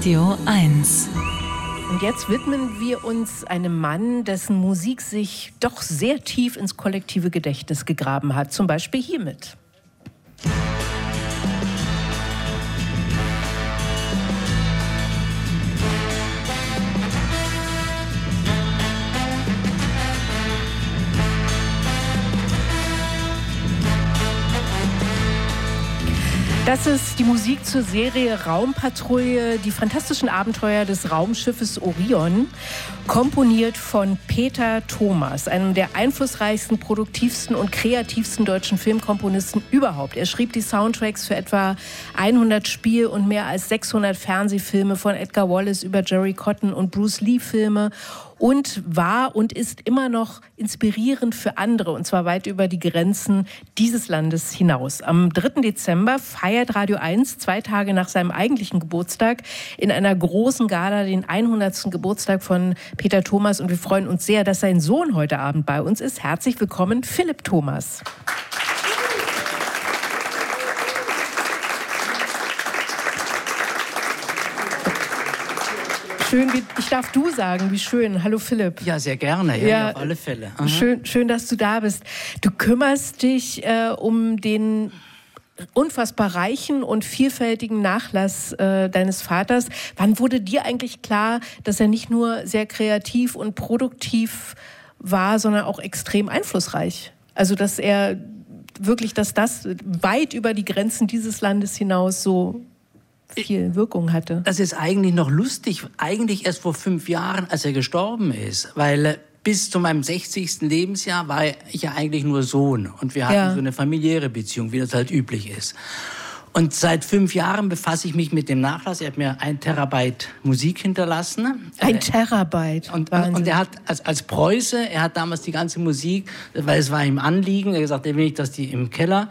Radio 1. Und jetzt widmen wir uns einem Mann, dessen Musik sich doch sehr tief ins kollektive Gedächtnis gegraben hat. Zum Beispiel hiermit. Das ist die Musik zur Serie Raumpatrouille, die fantastischen Abenteuer des Raumschiffes Orion, komponiert von Peter Thomas, einem der einflussreichsten, produktivsten und kreativsten deutschen Filmkomponisten überhaupt. Er schrieb die Soundtracks für etwa 100 Spiel- und mehr als 600 Fernsehfilme, von Edgar Wallace über Jerry Cotton und Bruce Lee-Filme, und war und ist immer noch inspirierend für andere, und zwar weit über die Grenzen dieses Landes hinaus. Am 3. Dezember feiert Radio 1 2 Tage nach seinem eigentlichen Geburtstag in einer großen Gala den 100. Geburtstag von Peter Thomas, und wir freuen uns sehr, dass sein Sohn heute Abend bei uns ist. Herzlich willkommen, Philipp Thomas. Schön, ich darf du sagen, wie schön. Hallo Philipp. Ja, sehr gerne, ja, auf alle Fälle. Schön, dass du da bist. Du kümmerst dich um den unfassbar reichen und vielfältigen Nachlass deines Vaters. Wann wurde dir eigentlich klar, dass er nicht nur sehr kreativ und produktiv war, sondern auch extrem einflussreich? Also, dass er wirklich, dass das weit über die Grenzen dieses Landes hinaus so viel Wirkung hatte. Das ist eigentlich noch lustig, eigentlich erst vor 5 Jahren, als er gestorben ist, weil bis zu meinem 60. Lebensjahr war ich ja eigentlich nur Sohn, und wir hatten so eine familiäre Beziehung, wie das halt üblich ist. Und seit 5 Jahren befasse ich mich mit dem Nachlass. Er hat mir 1 Terabyte Musik hinterlassen. 1 Terabyte. Und er hat als Preuße, er hat damals die ganze Musik, weil es war ihm Anliegen, er hat gesagt, er will nicht, dass die im Keller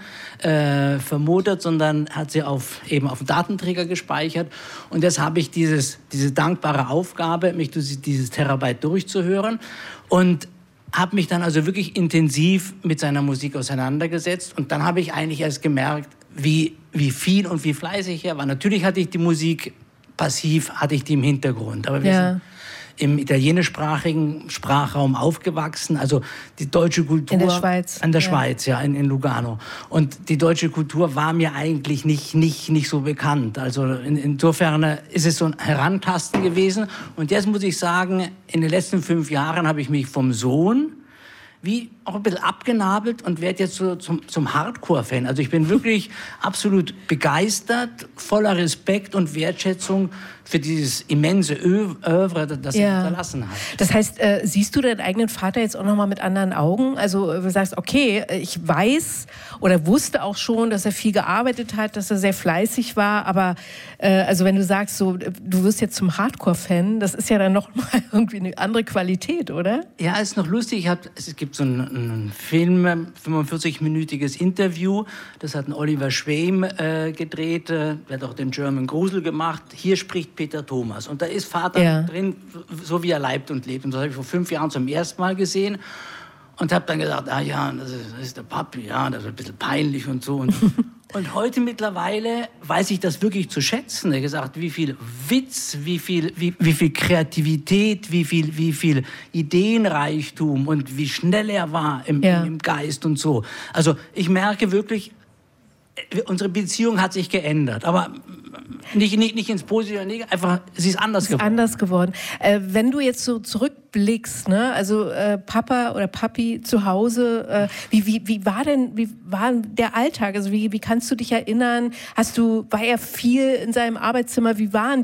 vermodert, sondern hat sie auf dem Datenträger gespeichert. Und jetzt habe ich diese dankbare Aufgabe, mich durch dieses Terabyte durchzuhören, und habe mich dann also wirklich intensiv mit seiner Musik auseinandergesetzt. Und dann habe ich eigentlich erst gemerkt, wie viel und wie fleißig er war. Natürlich hatte ich die Musik passiv, hatte ich die im Hintergrund. Aber wir sind im italienischsprachigen Sprachraum aufgewachsen. Also die deutsche Kultur... In der Schweiz. In der Schweiz, ja, in Lugano. Und die deutsche Kultur war mir eigentlich nicht so bekannt. Also insofern ist es so ein Herantasten gewesen. Und jetzt muss ich sagen, in den letzten 5 Jahren habe ich mich vom Sohn wie auch ein bisschen abgenabelt und werde jetzt so zum Hardcore-Fan. Also ich bin wirklich absolut begeistert, voller Respekt und Wertschätzung für dieses immense Œuvre, das er hinterlassen hat. Das heißt, siehst du deinen eigenen Vater jetzt auch noch mal mit anderen Augen? Also du sagst, okay, ich weiß oder wusste auch schon, dass er viel gearbeitet hat, dass er sehr fleißig war, aber also wenn du sagst, so, du wirst jetzt zum Hardcore-Fan, das ist ja dann noch mal irgendwie eine andere Qualität, oder? Ja, es ist noch lustig. Es gibt so ein Film, 45-minütiges Interview, das hat ein Oliver Schwem gedreht, der hat auch den German Grusel gemacht. Hier spricht Peter Thomas, und da ist Vater drin, so wie er leibt und lebt. Und das habe ich vor 5 Jahren zum ersten Mal gesehen und habe dann gesagt, das ist der Papi, das ist ein bisschen peinlich und so. Und heute mittlerweile weiß ich das wirklich zu schätzen. Er hat gesagt, wie viel Witz, wie viel Kreativität, wie viel Ideenreichtum und wie schnell er war im Geist und so. Also ich merke wirklich, unsere Beziehung hat sich geändert, aber nicht ins Positive, einfach, sie ist anders geworden. Wenn du jetzt so zurückblickst, ne, also Papa oder Papi zu Hause, wie war der Alltag? Also wie kannst du dich erinnern? War er viel in seinem Arbeitszimmer? Wie war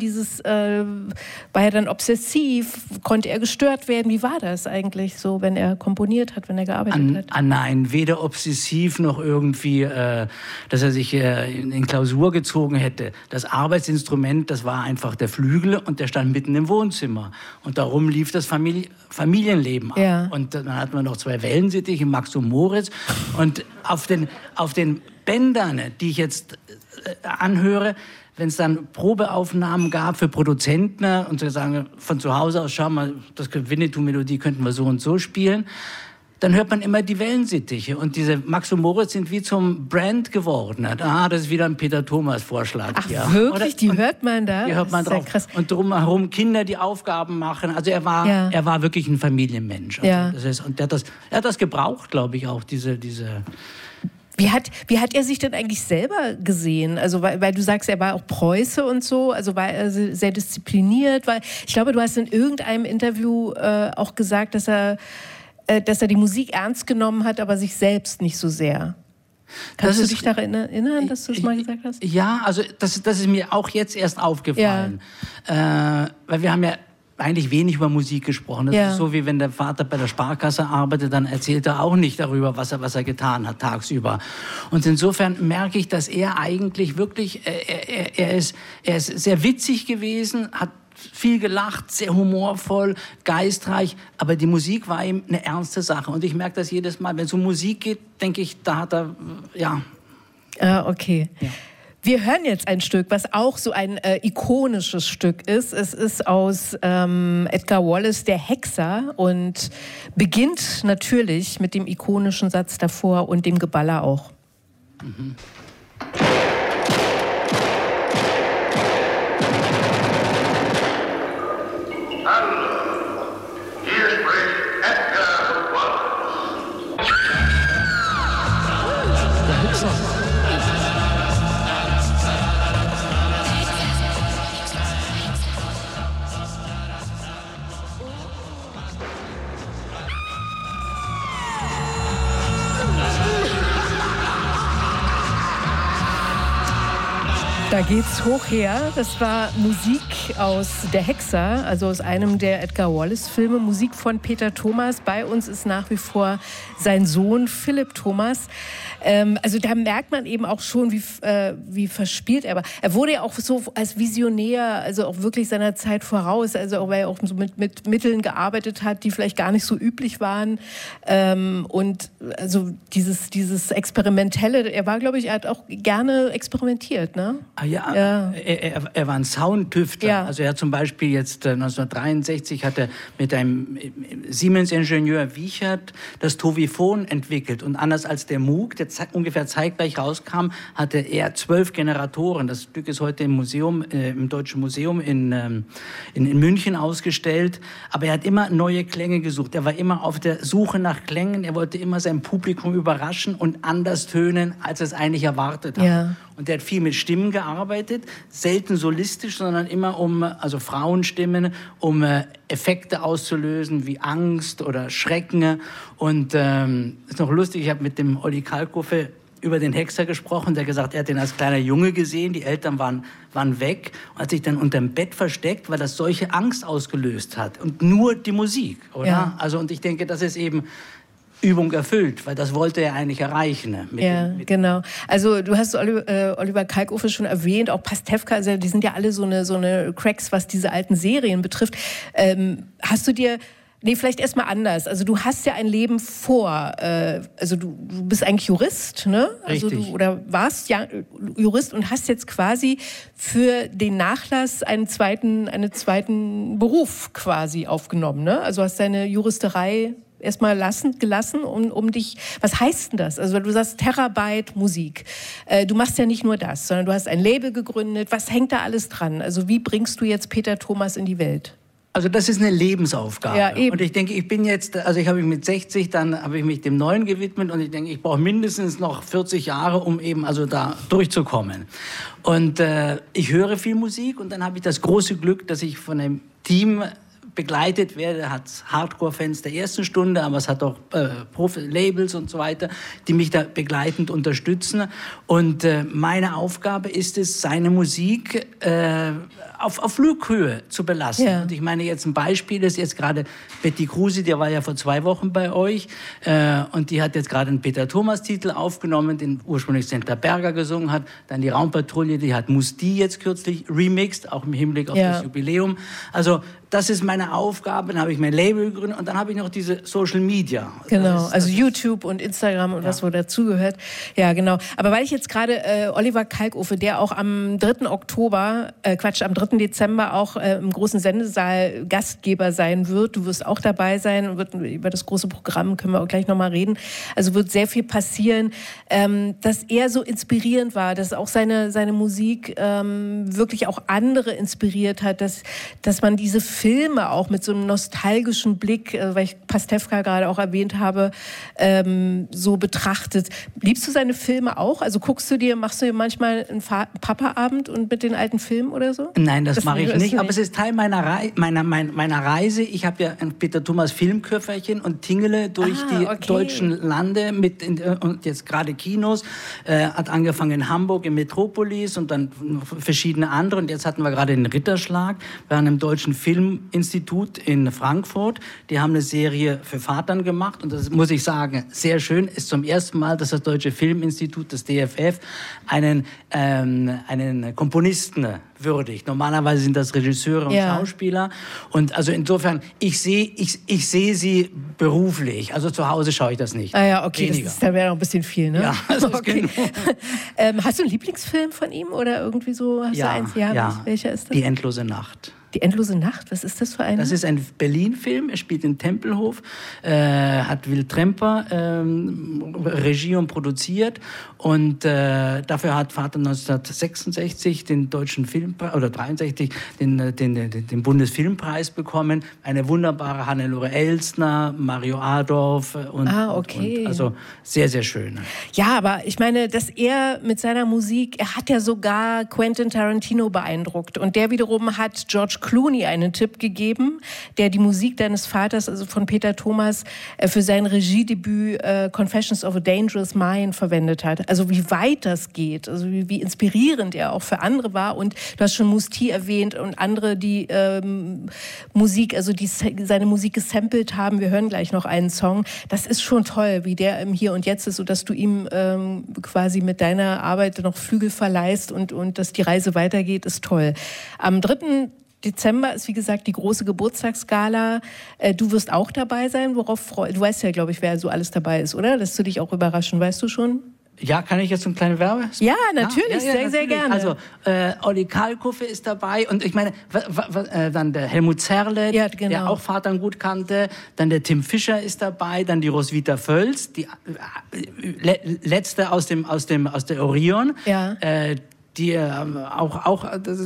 er dann obsessiv? Konnte er gestört werden? Wie war das eigentlich so, wenn er komponiert hat, wenn er gearbeitet hat? Nein, weder obsessiv noch irgendwie, dass er sich in Klausur gezogen hätte. Das Arbeitsinstrument, das war einfach der Flügel, und der stand mitten im Wohnzimmer. Und darum lief das Familienleben ab. Ja. Und dann hatten wir noch 2 Wellensittiche, Max und Moritz. Und auf den Bändern, die ich jetzt anhöre, wenn es dann Probeaufnahmen gab für Produzenten und sie sagen, von zu Hause aus, schau mal, das Winnetou-Melodie könnten wir so und so spielen, dann hört man immer die Wellensittiche. Und diese Max und Moritz sind wie zum Brand geworden. Das ist wieder ein Peter Thomas Vorschlag. Ach, wirklich? Die hört man da? Die hört man drauf. Ja, krass. Und drumherum Kinder, die Aufgaben machen. Also er war wirklich ein Familienmensch. Also und er hat das gebraucht, glaube ich, auch diese Wie hat er sich denn eigentlich selber gesehen? Also weil du sagst, er war auch Preuße und so, also war er sehr diszipliniert? Weil ich glaube, du hast in irgendeinem Interview auch gesagt, dass er die Musik ernst genommen hat, aber sich selbst nicht so sehr. Kannst du dich daran erinnern, dass du es mal gesagt hast? Ja, also das ist mir auch jetzt erst aufgefallen. Ja. Weil wir haben ja eigentlich wenig über Musik gesprochen. Das ist so, wie wenn der Vater bei der Sparkasse arbeitet, dann erzählt er auch nicht darüber, was er getan hat tagsüber. Und insofern merke ich, dass er eigentlich wirklich, er ist sehr witzig gewesen, hat viel gelacht, sehr humorvoll, geistreich, aber die Musik war ihm eine ernste Sache. Und ich merke das jedes Mal, wenn es um Musik geht, denke ich, da hat er, okay. Ja. Wir hören jetzt ein Stück, was auch so ein ikonisches Stück ist. Es ist aus Edgar Wallace, Der Hexer, und beginnt natürlich mit dem ikonischen Satz davor und dem Geballer auch. Mhm. Da geht's hoch her. Das war Musik aus Der Hexer, also aus einem der Edgar Wallace-Filme. Musik von Peter Thomas. Bei uns ist nach wie vor sein Sohn Philipp Thomas. Also da merkt man eben auch schon, wie verspielt er war. Er wurde ja auch so als Visionär, also auch wirklich seiner Zeit voraus, also auch, weil er auch so mit Mitteln gearbeitet hat, die vielleicht gar nicht so üblich waren. Und also dieses Experimentelle, er war, glaube ich, er hat auch gerne experimentiert, ne? Er war ein Soundtüftler. Ja. Also er hat zum Beispiel jetzt 1963 hat er mit einem Siemens-Ingenieur Wiechert das Toviphon entwickelt. Und anders als der Moog, der ungefähr zeitgleich rauskam, hatte er 12 Generatoren. Das Stück ist heute im Museum, im Deutschen Museum in München ausgestellt. Aber er hat immer neue Klänge gesucht. Er war immer auf der Suche nach Klängen. Er wollte immer sein Publikum überraschen und anders tönen, als es eigentlich erwartet hat. Ja. Und er hat viel mit Stimmen gearbeitet, selten solistisch, sondern immer also Frauenstimmen, um Effekte auszulösen wie Angst oder Schrecken. Und ist noch lustig, ich habe mit dem Olli Kalkofe über den Hexer gesprochen, der gesagt, er hat den als kleiner Junge gesehen, die Eltern waren weg und hat sich dann unterm Bett versteckt, weil das solche Angst ausgelöst hat. Und nur die Musik, oder? Ja. Also, und ich denke, das ist eben Übung erfüllt, weil das wollte er eigentlich erreichen. Genau. Also du hast Oliver Kalkofe schon erwähnt, auch Pastewka, also die sind ja alle so eine Cracks, was diese alten Serien betrifft. Hast du dir... Nee, vielleicht erstmal anders. Also du hast ja ein Leben vor. Also du bist eigentlich Jurist, ne? Also Richtig. Oder warst ja Jurist und hast jetzt quasi für den Nachlass einen zweiten Beruf quasi aufgenommen, ne? Also hast deine Juristerei erstmal gelassen, um dich... Was heißt denn das? Also du sagst Terabyte Musik. Du machst ja nicht nur das, sondern du hast ein Label gegründet. Was hängt da alles dran? Also wie bringst du jetzt Peter Thomas in die Welt? Also das ist eine Lebensaufgabe. Ja, eben. Und ich denke, ich bin jetzt, also ich habe mich mit 60, dann habe ich mich dem Neuen gewidmet und ich denke, ich brauche mindestens noch 40 Jahre, um eben also da durchzukommen. Und ich höre viel Musik und dann habe ich das große Glück, dass ich von einem Team begleitet werde, hat Hardcore-Fans der ersten Stunde, aber es hat auch Profi-Labels und so weiter, die mich da begleitend unterstützen. Und meine Aufgabe ist es, seine Musik auf Flughöhe zu belassen. Ja. Und ich meine, jetzt ein Beispiel ist jetzt gerade Betty Kruse, die war ja vor 2 Wochen bei euch und die hat jetzt gerade einen Peter-Thomas-Titel aufgenommen, den ursprünglich Senta Berger gesungen hat. Dann die Raumpatrouille, die hat Musti jetzt kürzlich remixed, auch im Hinblick auf das Jubiläum. Also das ist meine Aufgabe, dann habe ich mein Label gegründet und dann habe ich noch diese Social Media. Genau, also YouTube und Instagram und was wo dazugehört. Ja, genau. Aber weil ich jetzt gerade Oliver Kalkofe, der auch am 3. Dezember auch im großen Sendesaal Gastgeber sein wird, du wirst auch dabei sein, über das große Programm können wir auch gleich nochmal reden. Also wird sehr viel passieren, dass er so inspirierend war, dass auch seine Musik wirklich auch andere inspiriert hat, dass man diese Filme auch mit so einem nostalgischen Blick, weil ich Pastewka gerade auch erwähnt habe, so betrachtet. Liebst du seine Filme auch? Also machst du dir manchmal einen Papa-Abend und mit den alten Filmen oder so? Nein, das mache ich nicht, aber es ist Teil meiner Reise. Ich habe ja ein Peter Thomas Filmköfferchen und tingele durch die deutschen Lande und jetzt gerade Kinos. Hat angefangen in Hamburg, in Metropolis und dann verschiedene andere. Und jetzt hatten wir gerade den Ritterschlag bei einem deutschen Filminstitut in Frankfurt. Die haben eine Serie für Vatern gemacht und das muss ich sagen, sehr schön. Ist zum ersten Mal, dass das Deutsche Filminstitut, das DFF, einen Komponisten würdigt. Normalerweise sind das Regisseure und Schauspieler. Und also insofern, ich sehe sie beruflich. Also zu Hause schaue ich das nicht. Ah ja, okay, da wäre noch ein bisschen viel, ne? Ja, das okay. Hast du einen Lieblingsfilm von ihm oder irgendwie so? Hast du eins? Ja. Welcher ist das? Die endlose Nacht. Die endlose Nacht? Was ist das für einer? Das ist ein Berlin-Film. Er spielt in Tempelhof, hat Will Tremper Regie und produziert. Und dafür hat Vater 1966 den deutschen Filmpreis, oder 63 den Bundesfilmpreis bekommen. Eine wunderbare Hannelore Elsner, Mario Adorf und also sehr, sehr schön. Ja, aber ich meine, dass er mit seiner Musik, er hat ja sogar Quentin Tarantino beeindruckt. Und der wiederum hat George Clooney einen Tipp gegeben, der die Musik deines Vaters, also von Peter Thomas, für sein Regiedebüt Confessions of a Dangerous Mind verwendet hat. Also wie weit das geht, also wie inspirierend er auch für andere war. Und du hast schon Musti erwähnt und andere, die Musik, also die seine Musik gesampelt haben. Wir hören gleich noch einen Song. Das ist schon toll, wie der im Hier und Jetzt ist, sodass du ihm quasi mit deiner Arbeit noch Flügel verleihst und dass die Reise weitergeht, ist toll. Am 3. Dezember ist, wie gesagt, die große Geburtstagsgala. Du wirst auch dabei sein. Du weißt ja, glaube ich, wer so alles dabei ist, oder? Lässt du dich auch überraschen, weißt du schon? Ja, kann ich jetzt so einen kleinen Werbe? Ja, natürlich, sehr, sehr gerne. Also, Olli Kalkofe ist dabei und ich meine, dann der Helmut Zerlett, der auch Vatern gut kannte, dann der Tim Fischer ist dabei, dann die Roswitha Völz, die letzte aus der Orion, die auch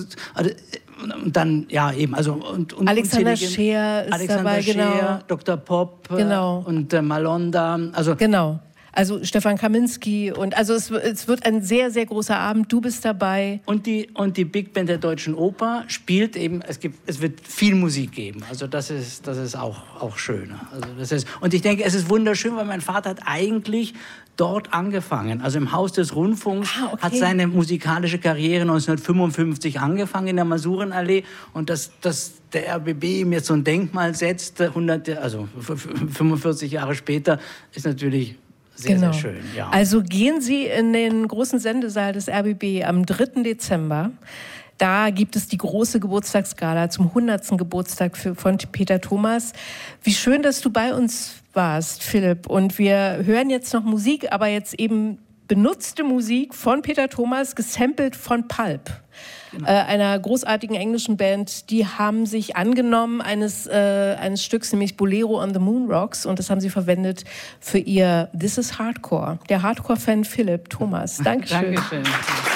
und dann, eben, also und Alexander Scheer ist dabei, genau. Dr. Pop und Malonda, also genau. Also Stefan Kaminski und also es wird ein sehr, sehr großer Abend. Du bist dabei. Und die Big Band der Deutschen Oper spielt eben, es wird viel Musik geben. Also das ist auch schön. Also und ich denke, es ist wunderschön, weil mein Vater hat eigentlich dort angefangen. Also im Haus des Rundfunks hat seine musikalische Karriere 1955 angefangen in der Masurenallee und dass der RBB ihm jetzt so ein Denkmal setzt, 45 Jahre später, ist natürlich sehr schön. Ja. Also gehen Sie in den großen Sendesaal des RBB am 3. Dezember. Da gibt es die große Geburtstagsgala zum 100. Geburtstag von Peter Thomas. Wie schön, dass du bei uns warst, Philipp. Und wir hören jetzt noch Musik, aber jetzt eben benutzte Musik von Peter Thomas, gesampelt von Pulp. Einer großartigen englischen Band, die haben sich angenommen eines Stücks, nämlich Bolero on the Moon Rocks, und das haben sie verwendet für ihr This is Hardcore. Der Hardcore-Fan Philipp Thomas. Dankeschön. Dankeschön.